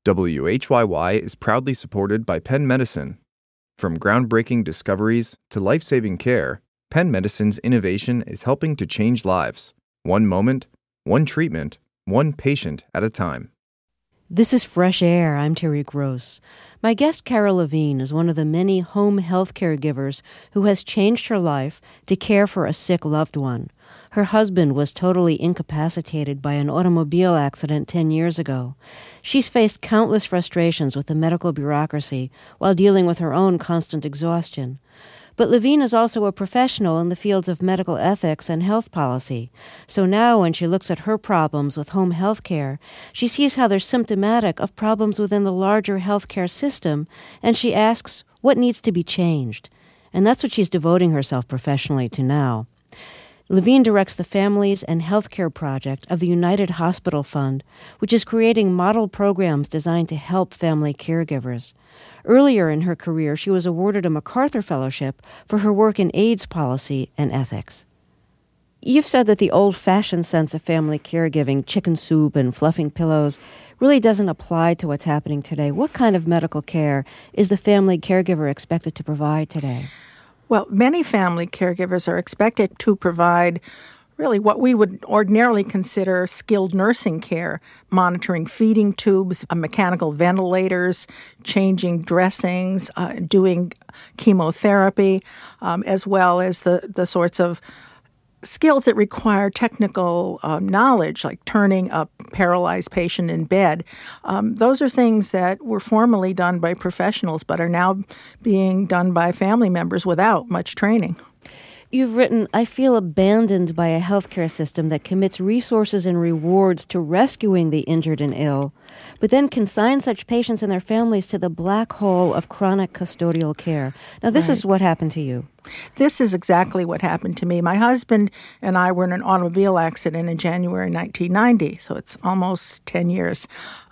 WHYY is proudly supported by Penn Medicine. From groundbreaking discoveries to life-saving care, Penn Medicine's innovation is helping to change lives. One moment, one treatment, one patient at a time. This is Fresh Air. I'm Terry Gross. My guest, Carol Levine, is one of the many home health caregivers who has changed her life to care for a sick loved one. Her husband was totally incapacitated by an automobile accident 10 years ago. She's faced countless frustrations with the medical bureaucracy while dealing with her own constant exhaustion. But Levine is also a professional in the fields of medical ethics and health policy. So now when she looks at her problems with home health care, she sees how they're symptomatic of problems within the larger healthcare system, and she asks what needs to be changed. And that's what she's devoting herself professionally to now. Levine directs the Families and Healthcare Project of the United Hospital Fund, which is creating model programs designed to help family caregivers. Earlier in her career, she was awarded a MacArthur Fellowship for her work in AIDS policy and ethics. You've said that the old-fashioned sense of family caregiving, chicken soup and fluffing pillows, really doesn't apply to what's happening today. What kind of medical care is the family caregiver expected to provide today? Well, many family caregivers are expected to provide really what we would ordinarily consider skilled nursing care, monitoring feeding tubes, mechanical ventilators, changing dressings, doing chemotherapy, as well as the sorts of skills that require technical knowledge, like turning a paralyzed patient in bed. Those are things that were formerly done by professionals but are now being done by family members without much training. You've written, I feel abandoned by a healthcare system that commits resources and rewards to rescuing the injured and ill, but then consigns such patients and their families to the black hole of chronic custodial care. Now, this is what happened to you. This is exactly what happened to me. My husband and I were in an automobile accident in January 1990, so it's almost 10 years.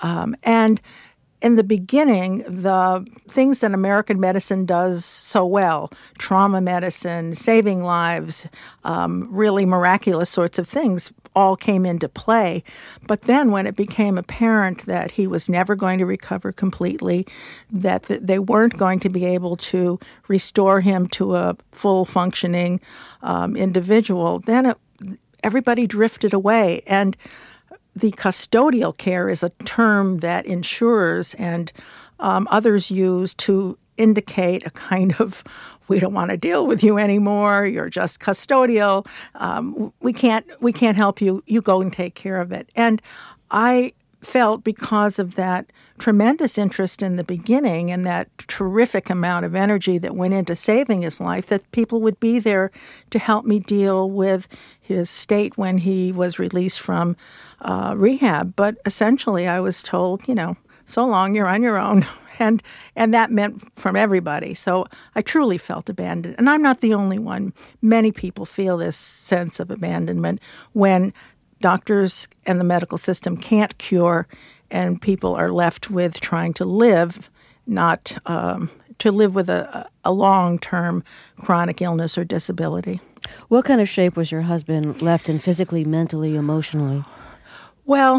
And in the beginning, the things that American medicine does so well, trauma medicine, saving lives, really miraculous sorts of things, all came into play. But then when it became apparent that he was never going to recover completely, that they weren't going to be able to restore him to a full functioning individual, then everybody drifted away. And the custodial care is a term that insurers and others use to indicate a kind of, we don't want to deal with you anymore, you're just custodial, we can't help you, you go and take care of it. And I felt, because of that tremendous interest in the beginning and that terrific amount of energy that went into saving his life, that people would be there to help me deal with his state when he was released from rehab. But essentially I was told, so long, you're on your own. And that meant from everybody. So I truly felt abandoned. And I'm not the only one. Many people feel this sense of abandonment when doctors and the medical system can't cure, and people are left with trying to live, not to live with a long-term chronic illness or disability. What kind of shape was your husband left in physically, mentally, emotionally? Well,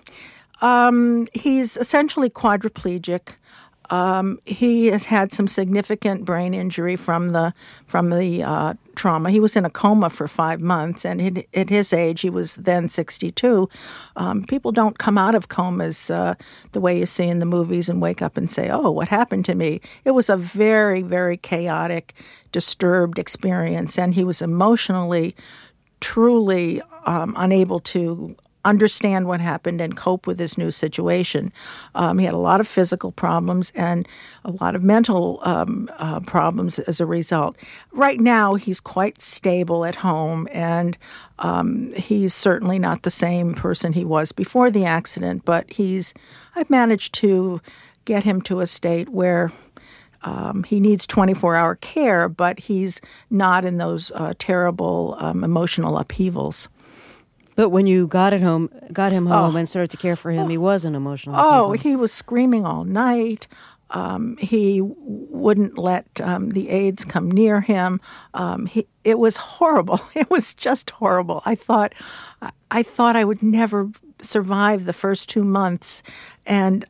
he's essentially quadriplegic. He has had some significant brain injury from the trauma. He was in a coma for 5 months, and at his age, he was then 62. People don't come out of comas the way you see in the movies and wake up and say, oh, what happened to me? It was a very, very chaotic, disturbed experience, and he was emotionally, truly unable to understand what happened and cope with this new situation. He had a lot of physical problems and a lot of mental problems as a result. Right now, he's quite stable at home, and he's certainly not the same person he was before the accident, but I've managed to get him to a state where he needs 24-hour care, but he's not in those terrible emotional upheavals. But when you got him home and started to care for him, he was an emotional upheaval. He was screaming all night. He wouldn't let the aides come near him. It was horrible. It was just horrible. I thought I would never survive the first 2 months And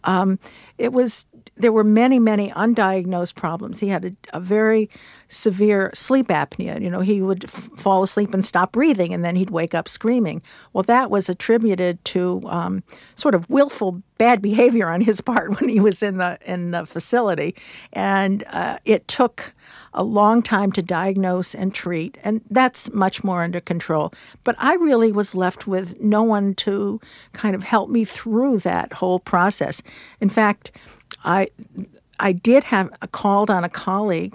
there were many, many undiagnosed problems. He had a very severe sleep apnea. He would fall asleep and stop breathing, and then he'd wake up screaming. Well, that was attributed to sort of willful bad behavior on his part when he was in the facility. And it took a long time to diagnose and treat, and that's much more under control. But I really was left with no one to kind of help me through that whole process. In fact, I did have called on a colleague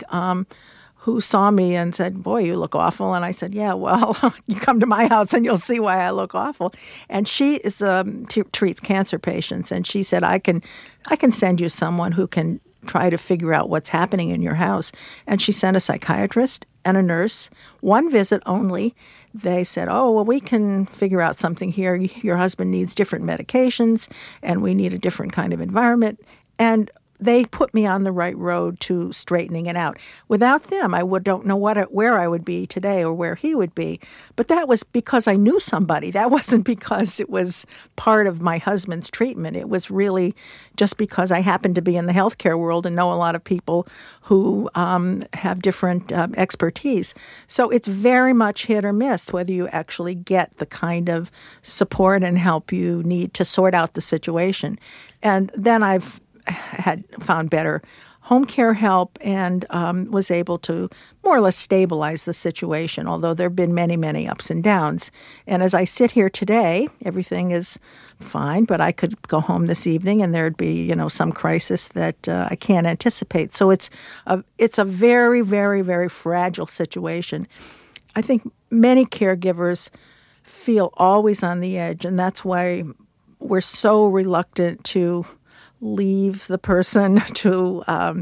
who saw me and said, "Boy, you look awful." And I said, "Yeah, well, you come to my house and you'll see why I look awful." And she treats cancer patients, and she said, I can send you someone who can try to figure out what's happening in your house." And she sent a psychiatrist and a nurse, one visit only. They said, "Oh, well, we can figure out something here. Your husband needs different medications, and we need a different kind of environment." And they put me on the right road to straightening it out. Without them, I don't know where I would be today or where he would be. But that was because I knew somebody. That wasn't because it was part of my husband's treatment. It was really just because I happened to be in the healthcare world and know a lot of people who have different expertise. So it's very much hit or miss whether you actually get the kind of support and help you need to sort out the situation. And then I've had found better home care help and was able to more or less stabilize the situation, although there have been many, many ups and downs. And as I sit here today, everything is fine, but I could go home this evening and there'd be, some crisis that I can't anticipate. So it's a very, very, very fragile situation. I think many caregivers feel always on the edge, and that's why we're so reluctant to leave the person to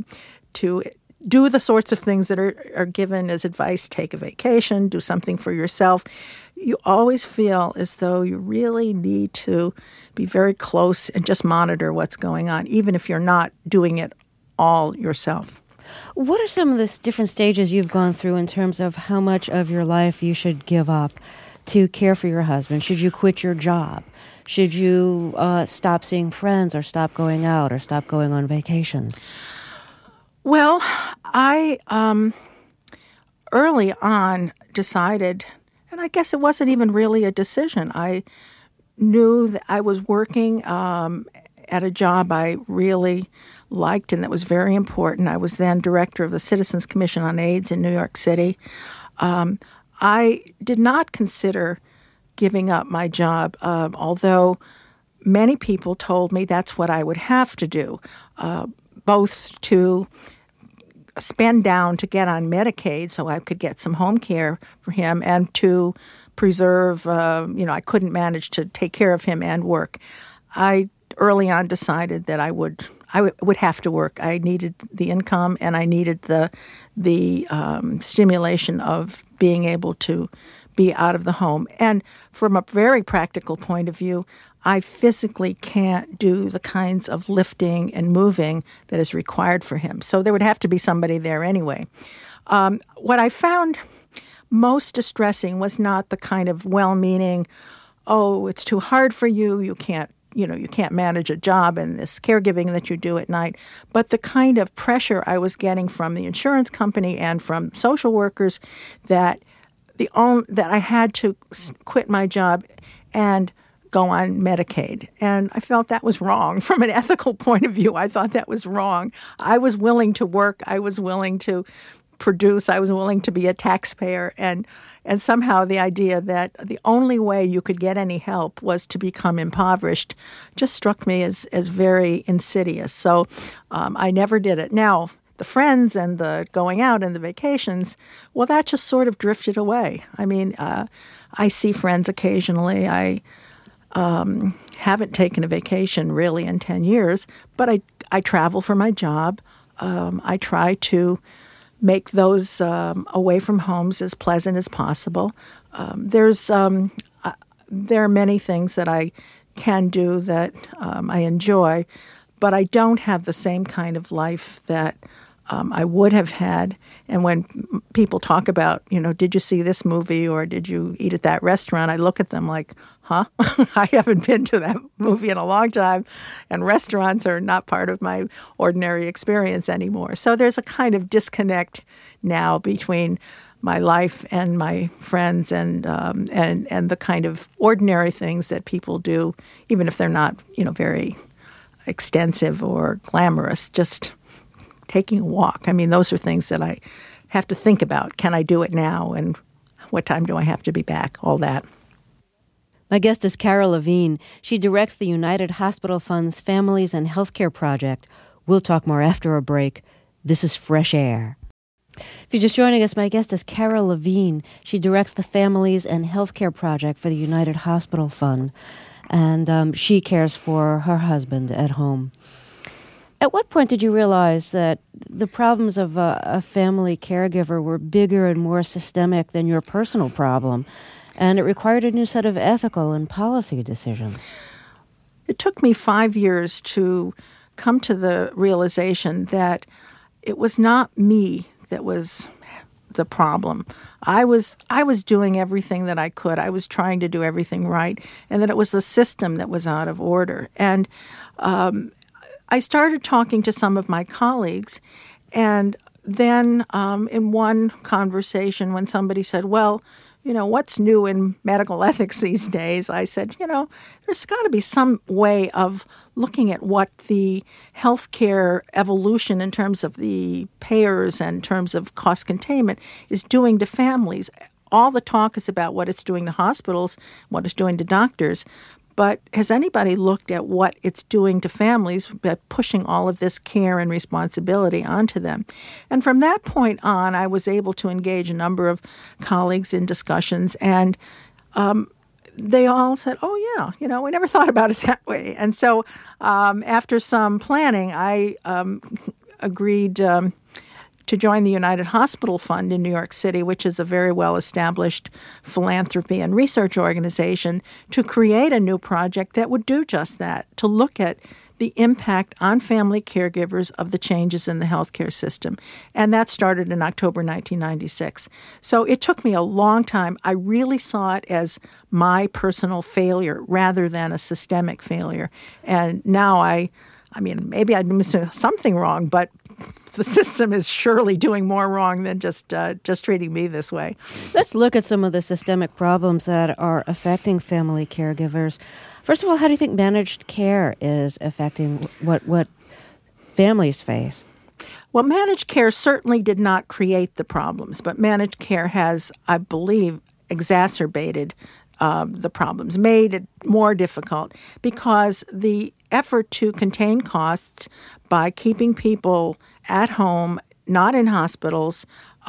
do the sorts of things that are given as advice. Take a vacation, do something for yourself. You always feel as though you really need to be very close and just monitor what's going on, even if you're not doing it all yourself. What are some of the different stages you've gone through in terms of how much of your life you should give up to care for your husband? Should you quit your job? Should you stop seeing friends or stop going out or stop going on vacations? Well, I early on decided, and I guess it wasn't even really a decision. I knew that I was working at a job I really liked and that was very important. I was then director of the Citizens Commission on AIDS in New York City. I did not consider giving up my job, although many people told me that's what I would have to do, both to spend down to get on Medicaid so I could get some home care for him and to preserve, I couldn't manage to take care of him and work. I early on decided that I would have to work. I needed the income and I needed the stimulation of being able to be out of the home. And from a very practical point of view, I physically can't do the kinds of lifting and moving that is required for him. So there would have to be somebody there anyway. What I found most distressing was not the kind of well-meaning, "Oh, it's too hard for you, you can't manage a job and this caregiving that you do at night," but the kind of pressure I was getting from the insurance company and from social workers that I had to quit my job and go on Medicaid. And I felt that was wrong. From an ethical point of view, I thought that was wrong. I was willing to work. I was willing to produce. I was willing to be a taxpayer. And somehow the idea that the only way you could get any help was to become impoverished just struck me as very insidious. So I never did it. Now, the friends and the going out and the vacations, well, that just sort of drifted away. I mean, I see friends occasionally. I haven't taken a vacation really in 10 years, but I travel for my job. I try to make those away from homes as pleasant as possible. There are many things that I can do that I enjoy, but I don't have the same kind of life that I would have had. And when people talk about, did you see this movie or did you eat at that restaurant, I look at them like, huh? I haven't been to that movie in a long time, and restaurants are not part of my ordinary experience anymore. So there's a kind of disconnect now between my life and my friends and the kind of ordinary things that people do, even if they're not, very extensive or glamorous, just taking a walk. I mean, those are things that I have to think about. Can I do it now? And what time do I have to be back? All that. My guest is Cara Levine. She directs the United Hospital Fund's Families and Healthcare Project. We'll talk more after a break. This is Fresh Air. If you're just joining us, my guest is Cara Levine. She directs the Families and Healthcare Project for the United Hospital Fund, and she cares for her husband at home. At what point did you realize that the problems of a family caregiver were bigger and more systemic than your personal problem, and it required a new set of ethical and policy decisions? It took me 5 years to come to the realization that it was not me that was the problem. I was doing everything that I could. I was trying to do everything right, and that it was the system that was out of order. And I started talking to some of my colleagues, and then in one conversation when somebody said, well, what's new in medical ethics these days? I said, there's got to be some way of looking at what the healthcare evolution in terms of the payers and in terms of cost containment is doing to families. All the talk is about what it's doing to hospitals, what it's doing to doctors. But has anybody looked at what it's doing to families by pushing all of this care and responsibility onto them? And from that point on, I was able to engage a number of colleagues in discussions, and they all said, oh, yeah, we never thought about it that way. And so after some planning, I agreed to join the United Hospital Fund in New York City, which is a very well-established philanthropy and research organization, to create a new project that would do just that, to look at the impact on family caregivers of the changes in the healthcare system. And that started in October 1996. So it took me a long time. I really saw it as my personal failure rather than a systemic failure. And now I mean, maybe I'm doing something wrong, but the system is surely doing more wrong than just treating me this way. Let's look at some of the systemic problems that are affecting family caregivers. First of all, how do you think managed care is affecting what families face? Well, managed care certainly did not create the problems, but managed care has, I believe, exacerbated the problems, made it more difficult, because the effort to contain costs by keeping people at home, not in hospitals,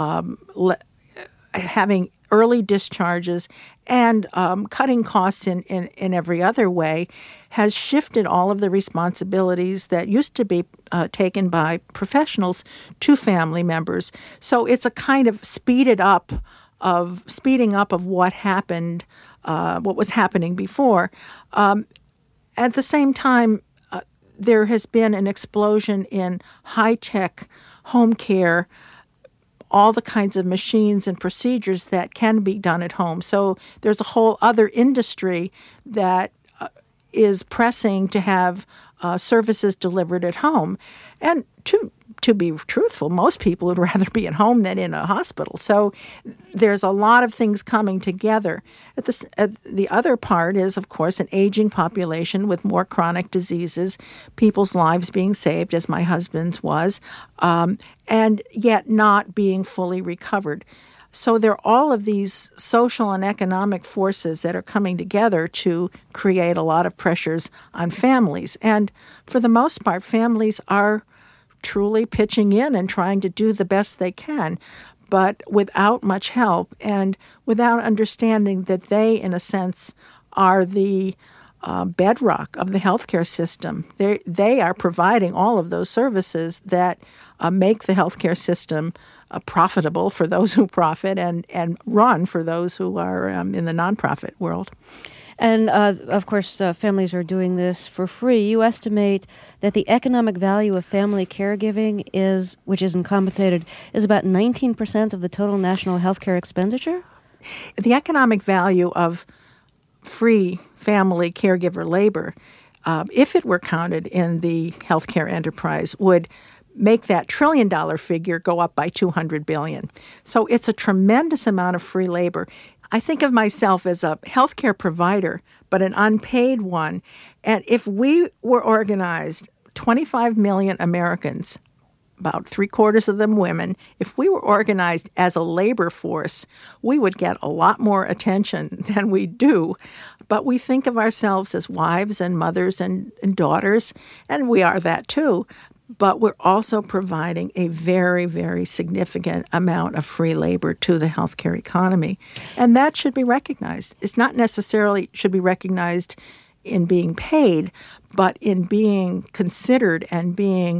having early discharges, and cutting costs in every other way has shifted all of the responsibilities that used to be taken by professionals to family members. So it's a kind of speeding up of what happened, what was happening before. At the same time, there has been an explosion in high-tech home care, all the kinds of machines and procedures that can be done at home. So there's a whole other industry that is pressing to have services delivered at home. And to be truthful, most people would rather be at home than in a hospital. So there's a lot of things coming together. The other part is, of course, an aging population with more chronic diseases, people's lives being saved, as my husband's was, and yet not being fully recovered. So there are all of these social and economic forces that are coming together to create a lot of pressures on families. And for the most part, families are truly pitching in and trying to do the best they can, but without much help and without understanding that they, in a sense, are the bedrock of the healthcare system. They are providing all of those services that make the healthcare system profitable for those who profit and run for those who are in the nonprofit world. And, of course, families are doing this for free. You estimate that the economic value of family caregiving which isn't compensated, is about 19% of the total national healthcare expenditure? The economic value of free family caregiver labor, if it were counted in the healthcare enterprise, would make that $1 trillion figure go up by $200 billion. So it's a tremendous amount of free labor. I think of myself as a healthcare provider, but an unpaid one. And if we were organized, 25 million Americans, about 3/4 of them women, if we were organized as a labor force, we would get a lot more attention than we do. But we think of ourselves as wives and mothers and daughters, and we are that too. But we're also providing a very, very significant amount of free labor to the healthcare economy. And that should be recognized. It's not necessarily should be recognized in being paid, but in being considered and being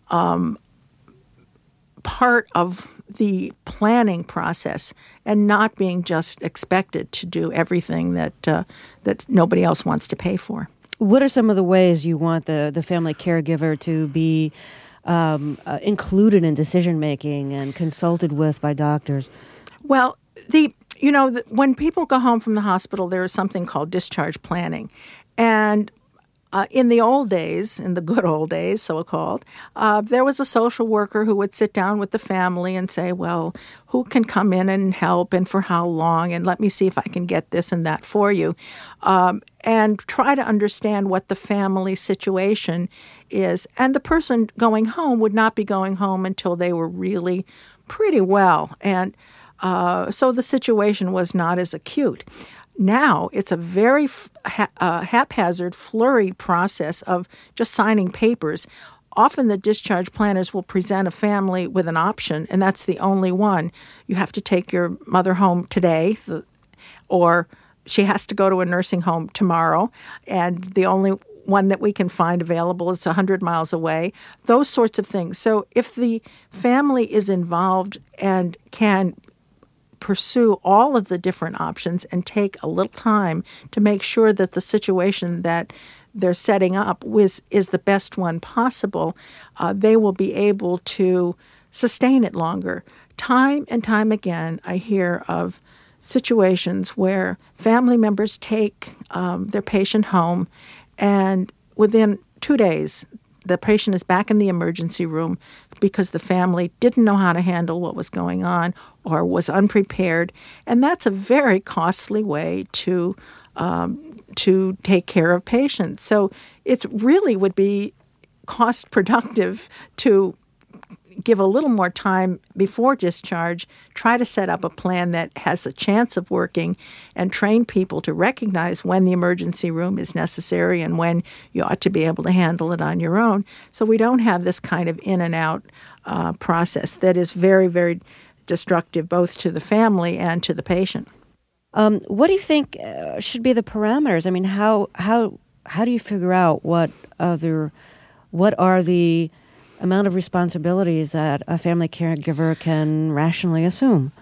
part of the planning process and not being just expected to do everything that nobody else wants to pay for. What are some of the ways you want the family caregiver to be included in decision-making and consulted with by doctors? Well, when people go home from the hospital, there is something called discharge planning. And in the old days, in the good old days, so-called, there was a social worker who would sit down with the family and say, well, who can come in and help and for how long, and let me see if I can get this and that for you, and try to understand what the family situation is. And the person going home would not be going home until they were really pretty well. And so the situation was not as acute. Now it's a very haphazard, flurried process of just signing papers. Often the discharge planners will present a family with an option, and that's the only one. You have to take your mother home today, or she has to go to a nursing home tomorrow, and the only one that we can find available is 100 miles away, those sorts of things. So if the family is involved and can pursue all of the different options and take a little time to make sure that the situation that they're setting up is the best one possible, they will be able to sustain it longer. Time and time again, I hear of situations where family members take their patient home, and within 2 days, the patient is back in the emergency room because the family didn't know how to handle what was going on or was unprepared. And that's a very costly way to take care of patients. So it really would be cost productive to give a little more time before discharge, try to set up a plan that has a chance of working, and train people to recognize when the emergency room is necessary and when you ought to be able to handle it on your own. So we don't have this kind of in and out process that is very, very destructive both to the family and to the patient. What do you think should be the parameters? I mean, how do you figure out what are the amount of responsibilities that a family caregiver can rationally assume?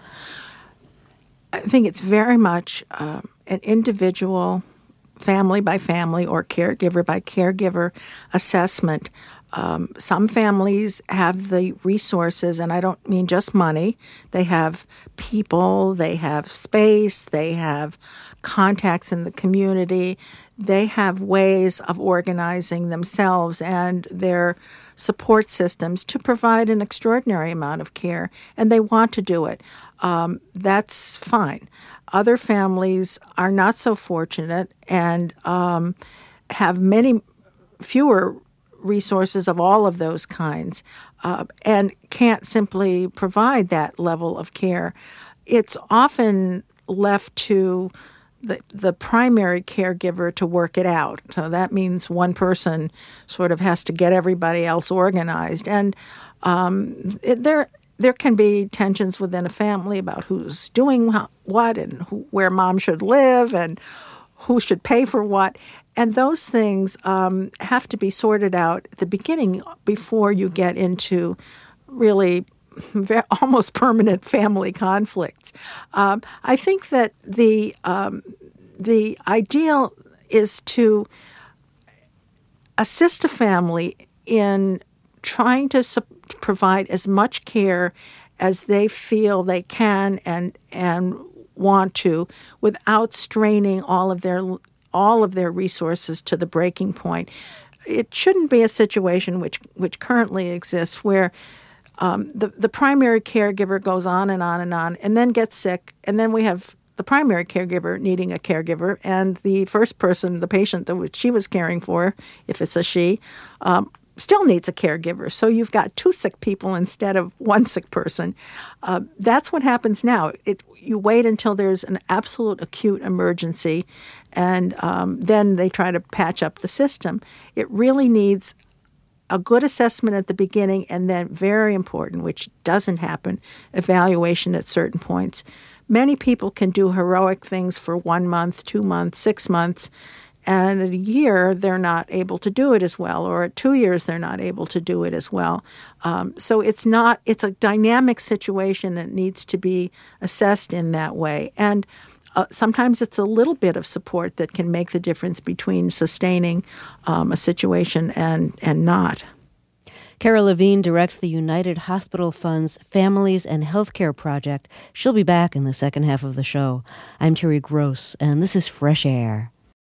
I think it's very much an individual, family by family or caregiver by caregiver assessment. Some families have the resources, and I don't mean just money. They have people, they have space, they have contacts in the community. They have ways of organizing themselves and their support systems to provide an extraordinary amount of care, and they want to do it. That's fine. Other families are not so fortunate and have many fewer resources of all of those kinds and can't simply provide that level of care. It's often left to the primary caregiver to work it out. So that means one person sort of has to get everybody else organized. And there can be tensions within a family about who's doing what and where mom should live and who should pay for what. And those things have to be sorted out at the beginning before you get into really almost permanent family conflicts. I think that the the ideal is to assist a family in trying to provide as much care as they feel they can and want to, without straining all of their resources to the breaking point. It shouldn't be a situation which currently exists where the primary caregiver goes on and on and on, and then gets sick, and then we have the primary caregiver needing a caregiver, and the first person, the patient that she was caring for, if it's a she, still needs a caregiver. So you've got two sick people instead of one sick person. That's what happens now. You wait until there's an absolute acute emergency, and then they try to patch up the system. It really needs a good assessment at the beginning, and then, very important, which doesn't happen, evaluation at certain points. Many people can do heroic things for 1 month, 2 months, 6 months, and at a year they're not able to do it as well, or at 2 years they're not able to do it as well. So it's a dynamic situation that needs to be assessed in that way. And sometimes it's a little bit of support that can make the difference between sustaining a situation and not. Cara Levine directs the United Hospital Fund's Families and Healthcare Project. She'll be back in the second half of the show. I'm Terry Gross, and this is Fresh Air.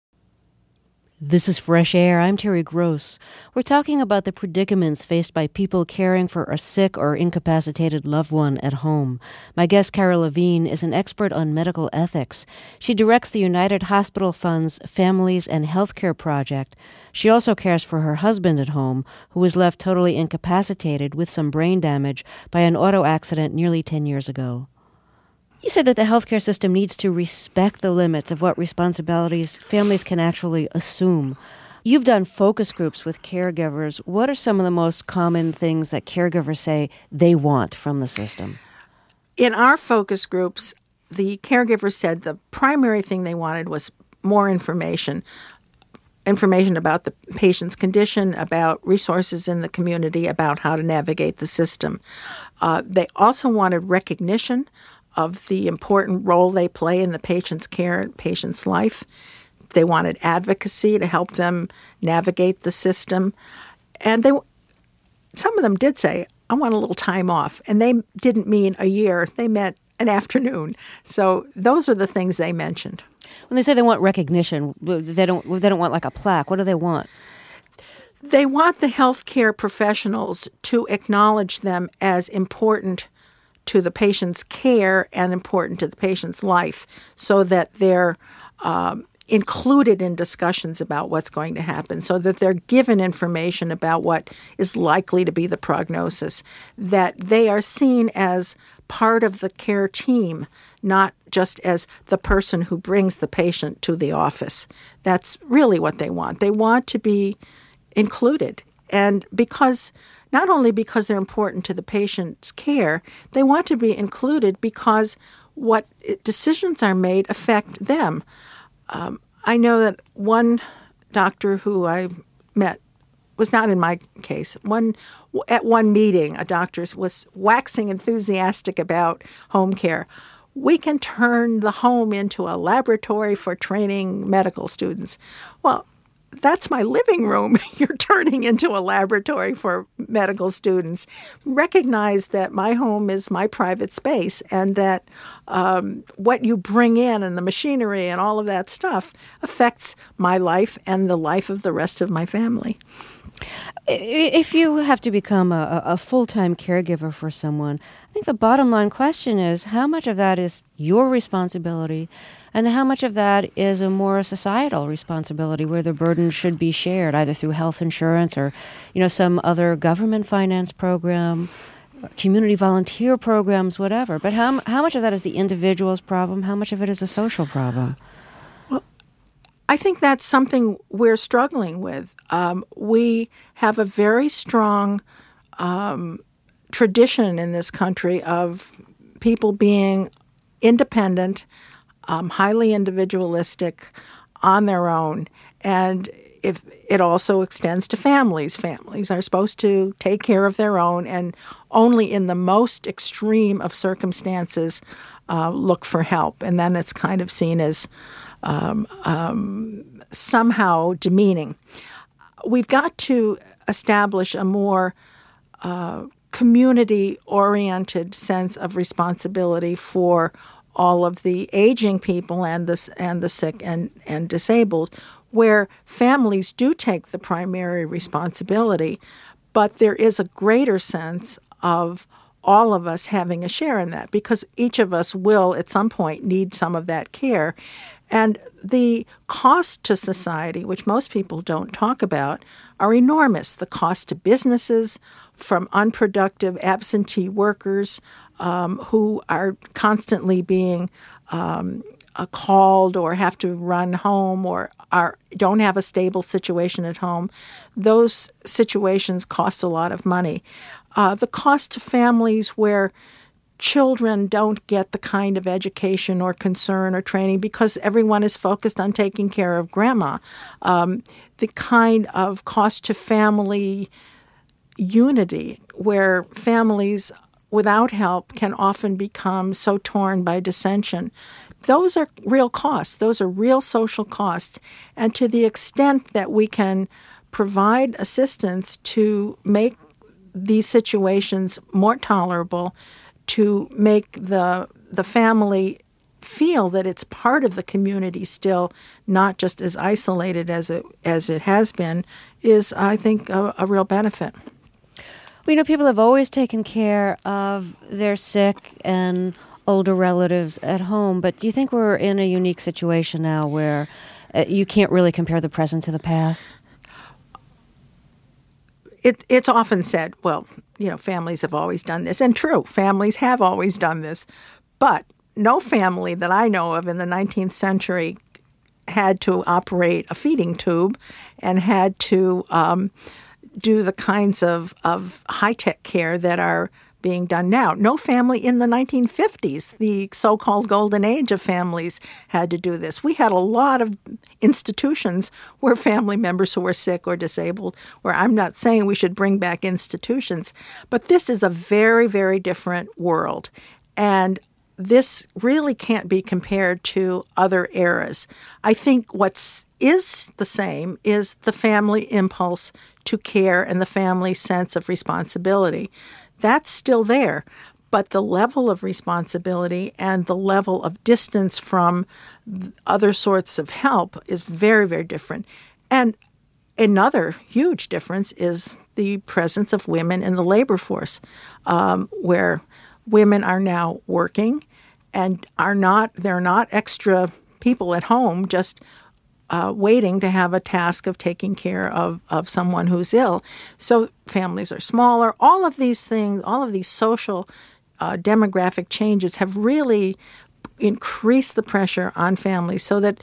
This is Fresh Air. I'm Terry Gross. We're talking about the predicaments faced by people caring for a sick or incapacitated loved one at home. My guest, Cara Levine, is an expert on medical ethics. She directs the United Hospital Fund's Families and Healthcare Project. She also cares for her husband at home, who was left totally incapacitated with some brain damage by an auto accident nearly 10 years ago. You said that the healthcare system needs to respect the limits of what responsibilities families can actually assume. You've done focus groups with caregivers. What are some of the most common things that caregivers say they want from the system? In our focus groups, the caregivers said the primary thing they wanted was more information about the patient's condition, about resources in the community, about how to navigate the system. They also wanted recognition of the important role they play in the patient's care and patient's life. They wanted advocacy to help them navigate the system. And some of them did say, I want a little time off. And they didn't mean a year. They meant an afternoon. So those are the things they mentioned. When they say they want recognition, they don't want like a plaque. What do they want? They want the healthcare professionals to acknowledge them as important to the patient's care and important to the patient's life, so that they're included in discussions about what's going to happen, so that they're given information about what is likely to be the prognosis, that they are seen as part of the care team, not just as the person who brings the patient to the office. That's really what they want. They want to be included. And not only because they're important to the patient's care, they want to be included because what decisions are made affect them. I know that one doctor who I met was not in my case. At one meeting, a doctor was waxing enthusiastic about home care. We can turn the home into a laboratory for training medical students. Well, that's my living room. You're turning into a laboratory for medical students. Recognize that my home is my private space, and that what you bring in and the machinery and all of that stuff affects my life and the life of the rest of my family. If you have to become a full-time caregiver for someone, I think the bottom line question is how much of that is your responsibility and how much of that is a more societal responsibility where the burden should be shared either through health insurance or, some other government finance program, community volunteer programs, whatever. But how much of that is the individual's problem? How much of it is a social problem? Well, I think that's something we're struggling with. We have a very strong tradition in this country of people being independent, highly individualistic, on their own. And if it also extends to families. Families are supposed to take care of their own and only in the most extreme of circumstances look for help. And then it's kind of seen as somehow demeaning. We've got to establish a more community-oriented sense of responsibility for all of the aging people and the sick and disabled, where families do take the primary responsibility, but there is a greater sense of all of us having a share in that, because each of us will at some point need some of that care. And the cost to society, which most people don't talk about, are enormous. The cost to businesses from unproductive absentee workers who are constantly being called or have to run home or don't have a stable situation at home. Those situations cost a lot of money. The cost to families where children don't get the kind of education or concern or training because everyone is focused on taking care of grandma. The kind of cost to family unity where families without help can often become so torn by dissension. Those are real costs. Those are real social costs. And to the extent that we can provide assistance to make these situations more tolerable, to make the family feel that it's part of the community still, not just as isolated as it has been, is, I think, a real benefit. We know people have always taken care of their sick and older relatives at home, but do you think we're in a unique situation now where you can't really compare the present to the past? It's often said, well, families have always done this. And true, families have always done this. But no family that I know of in the 19th century had to operate a feeding tube and had to do the kinds of high-tech care that are being done now. No family in the 1950s, the so-called golden age of families, had to do this. We had a lot of institutions where family members who were sick or disabled, where I'm not saying we should bring back institutions, but this is a very, very different world. And this really can't be compared to other eras. I think what is the same is the family impulse to care and the family sense of responsibility. That's still there, but the level of responsibility and the level of distance from other sorts of help is very, very different. And another huge difference is the presence of women in the labor force, where women are now working and they're not extra people at home just waiting to have a task of taking care of someone who's ill. So families are smaller. All of these things, all of these social demographic changes have really increased the pressure on families so that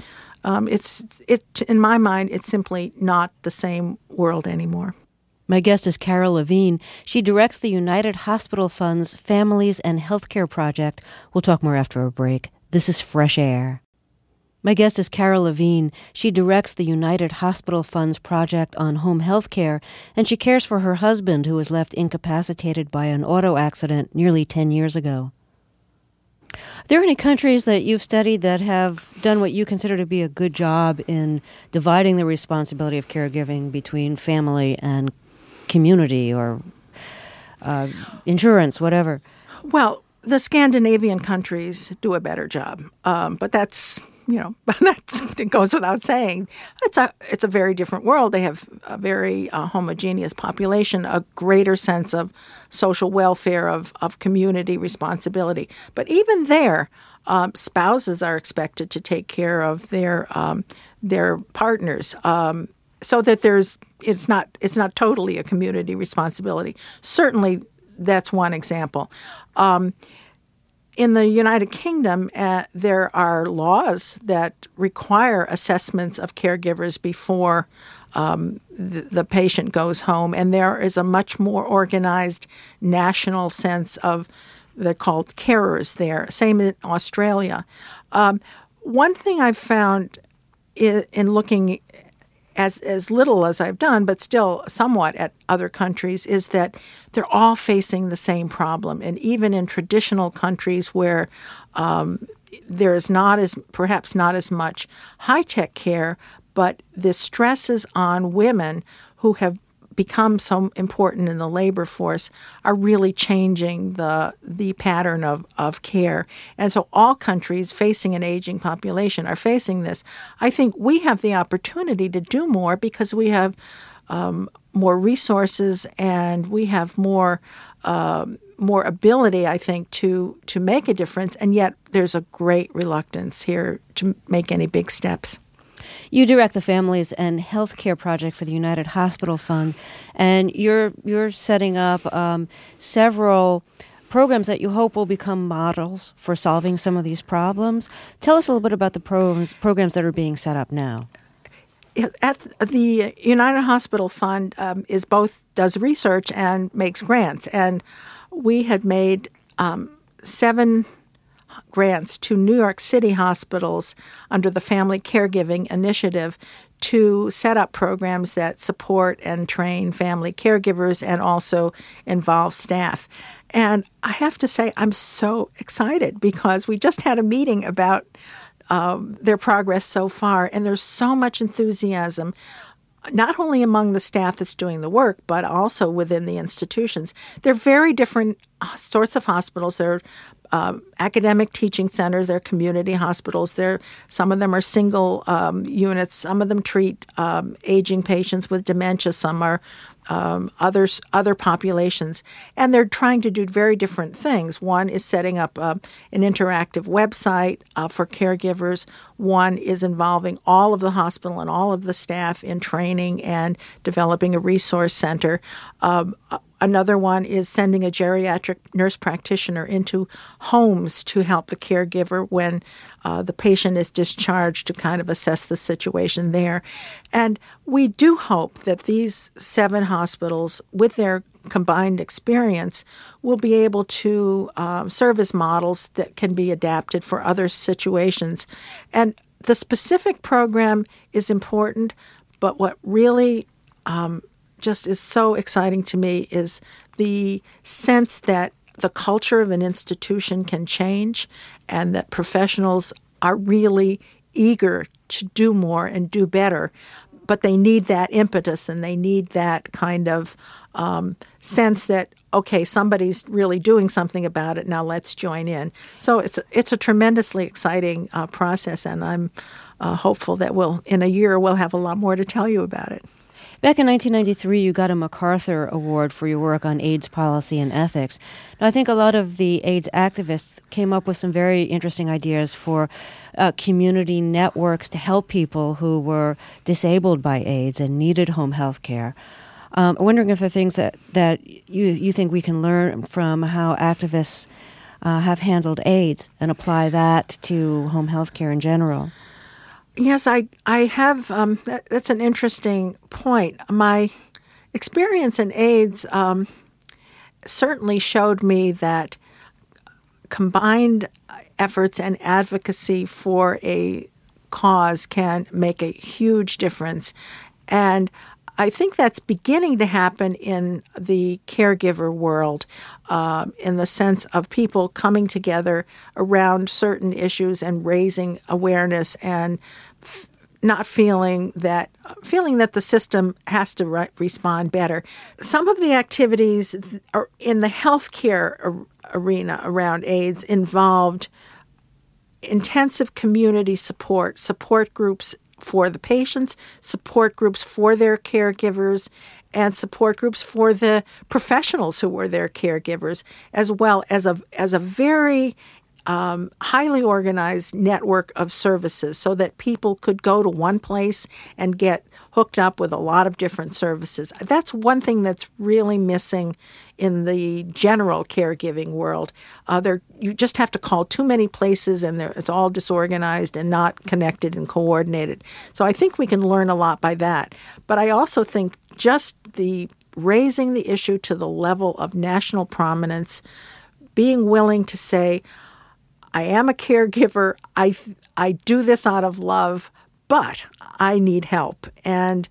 in my mind, it's simply not the same world anymore. My guest is Carol Levine. She directs the United Hospital Fund's Families and Healthcare Project. We'll talk more after a break. This is Fresh Air. My guest is Carol Levine. She directs the United Hospital Fund's project on home health care, and she cares for her husband, who was left incapacitated by an auto accident nearly 10 years ago. Are there any countries that you've studied that have done what you consider to be a good job in dividing the responsibility of caregiving between family and community or insurance, whatever? Well, the Scandinavian countries do a better job, but that's it goes without saying. It's a very different world. They have a very homogeneous population, a greater sense of social welfare, of community responsibility. But even there, spouses are expected to take care of their partners, so that it's not totally a community responsibility. Certainly, that's one example. In the United Kingdom, there are laws that require assessments of caregivers before the patient goes home, and there is a much more organized national sense of, they're called carers there. Same in Australia. One thing I've found in looking as little as I've done, but still somewhat at other countries, is that they're all facing the same problem. And even in traditional countries where there is perhaps not as much high-tech care, but the stresses on women who have become so important in the labor force are really changing the pattern of care. And so all countries facing an aging population are facing this. I think we have the opportunity to do more because we have more resources and we have more ability, I think, to make a difference. And yet there's a great reluctance here to make any big steps. You direct the Families and Healthcare Project for the United Hospital Fund, and you're setting up several programs that you hope will become models for solving some of these problems. Tell us a little bit about the programs that are being set up now. At the United Hospital Fund does research and makes grants, and we had made 7 grants to New York City hospitals under the Family Caregiving Initiative to set up programs that support and train family caregivers and also involve staff. And I have to say, I'm so excited because we just had a meeting about their progress so far, and there's so much enthusiasm, not only among the staff that's doing the work, but also within the institutions. They're very different sorts of hospitals. They're academic teaching centers, they're community hospitals. Some of them are single units. Some of them treat aging patients with dementia. Some are other populations. And they're trying to do very different things. One is setting up an interactive website for caregivers. One is involving all of the hospital and all of the staff in training and developing a resource center. Another one is sending a geriatric nurse practitioner into homes to help the caregiver when the patient is discharged to kind of assess the situation there. And we do hope that these 7 hospitals, with their combined experience, will be able to serve as models that can be adapted for other situations. And the specific program is important, but what really just is so exciting to me is the sense that the culture of an institution can change and that professionals are really eager to do more and do better, but they need that impetus and they need that kind of sense that, okay, somebody's really doing something about it, now let's join in. So it's a tremendously exciting process, and I'm hopeful that in a year we'll have a lot more to tell you about it. Back in 1993, you got a MacArthur Award for your work on AIDS policy and ethics. Now, I think a lot of the AIDS activists came up with some very interesting ideas for community networks to help people who were disabled by AIDS and needed home health care. I'm wondering if there are things that you think we can learn from how activists have handled AIDS and apply that to home health care in general. Yes, I have. That's an interesting point. My experience in AIDS certainly showed me that combined efforts and advocacy for a cause can make a huge difference. And I think that's beginning to happen in the caregiver world, in the sense of people coming together around certain issues and raising awareness and not feeling that the system has to respond better. Some of the activities in the healthcare arena around AIDS involved intensive community support groups for the patients, support groups for their caregivers, and support groups for the professionals who were their caregivers, as well as a very highly organized network of services so that people could go to one place and get hooked up with a lot of different services. That's one thing that's really missing in the general caregiving world. You just have to call too many places and it's all disorganized and not connected and coordinated. So I think we can learn a lot by that. But I also think just raising the issue to the level of national prominence, being willing to say, I am a caregiver, I do this out of love, but I need help, and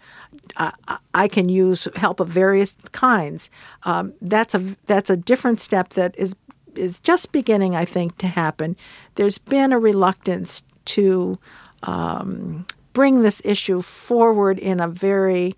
I can use help of various kinds. That's a different step that is just beginning, I think, to happen. There's been a reluctance to bring this issue forward in a very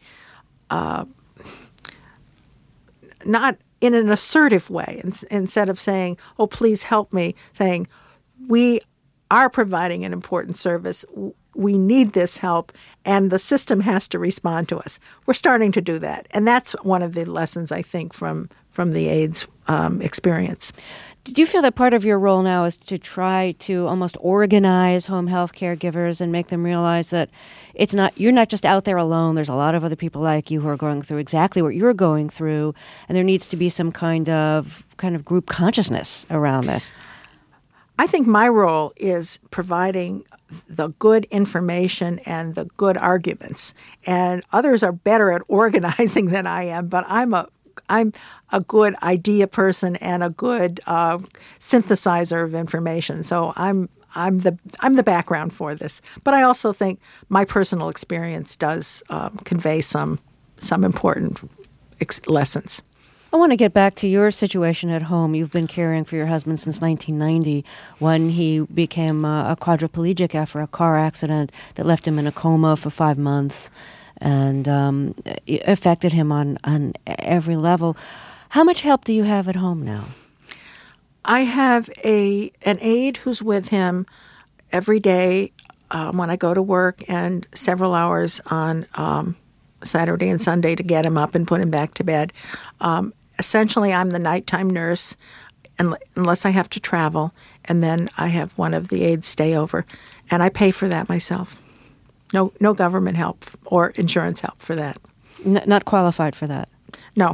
not in an assertive way, instead of saying, oh, please help me, saying, we are providing an important service. We need this help, and the system has to respond to us. We're starting to do that. And that's one of the lessons, I think, from the AIDS experience. Did you feel that part of your role now is to try to almost organize home health caregivers and make them realize that you're not just out there alone. There's a lot of other people like you who are going through exactly what you're going through, and there needs to be some kind of group consciousness around this? I think my role is providing the good information and the good arguments, and others are better at organizing than I am, but I'm a good idea person and a good synthesizer of information. So I'm the background for this. But I also think my personal experience does convey some important lessons. I want to get back to your situation at home. You've been caring for your husband since 1990 when he became a quadriplegic after a car accident that left him in a coma for 5 months and it affected him on every level. How much help do you have at home now? I have an aide who's with him every day when I go to work, and several hours on Saturday and Sunday to get him up and put him back to bed. Essentially, I'm the nighttime nurse unless I have to travel, and then I have one of the aides stay over, and I pay for that myself. No government help or insurance help for that. Not qualified for that? No.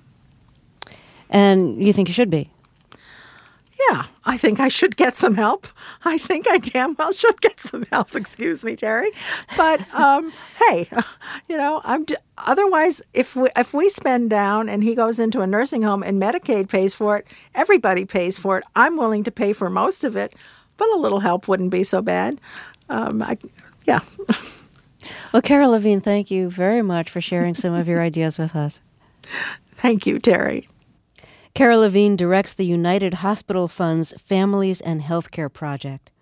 And you think you should be? Yeah, I think I should get some help. I think I damn well should get some help. Excuse me, Terry. But hey, otherwise, if we spend down and he goes into a nursing home and Medicaid pays for it, everybody pays for it. I'm willing to pay for most of it, but a little help wouldn't be so bad. Yeah. Well, Carol Levine, thank you very much for sharing some of your ideas with us. Thank you, Terry. Carol Levine directs the United Hospital Fund's Families and Healthcare Project.